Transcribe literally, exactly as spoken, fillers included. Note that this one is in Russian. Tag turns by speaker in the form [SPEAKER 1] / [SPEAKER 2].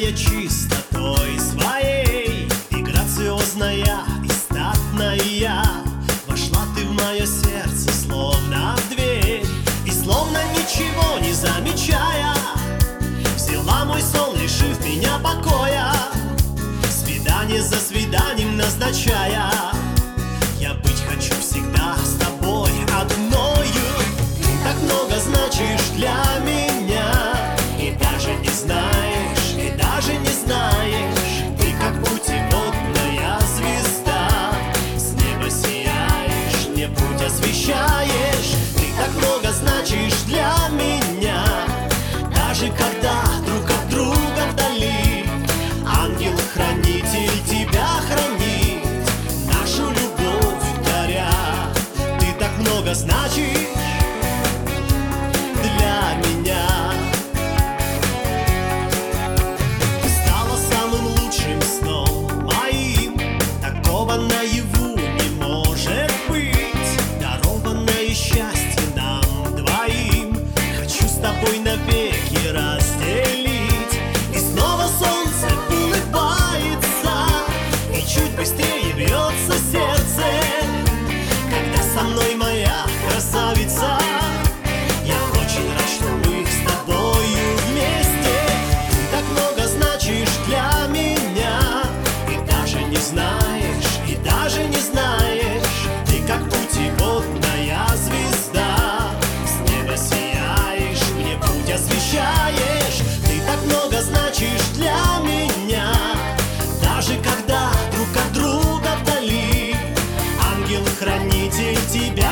[SPEAKER 1] Сияя чистотой своей, и грациозная, и статная, вошла ты в мое сердце, словно в дверь, и словно ничего не замечая, взяла мой сон, лишив меня покоя, свидание за свиданием назначая. Я быть хочу всегда с тобой одною. Ты так много значишь для меня, и даже не знаешь, и даже не знаешь. Ты как путеводная звезда, с неба сияешь, мне путь освещаешь. Ты так много значишь для меня, даже когда друг от друга вдали. Ангел-хранитель тебя хранит, нашу любовь даря. Ты так много значишь для меня. Ты стала самым лучшим сном моим, такого наяву не может быть. Дарованное счастье нам двоим, хочу с тобой навеки разделить. И снова солнце улыбается, и чуть быстрее бьется сердце, когда со мной моя красавица. Я очень рад, что мы с тобою вместе. Ты так много значишь для меня, и даже не знаешь, и даже не знаешь. Ты как путеводная звезда, с неба сияешь, мне путь освещаешь. Ты так много значишь для меня, даже когда друг от друга вдали. Ангел-хранитель тебя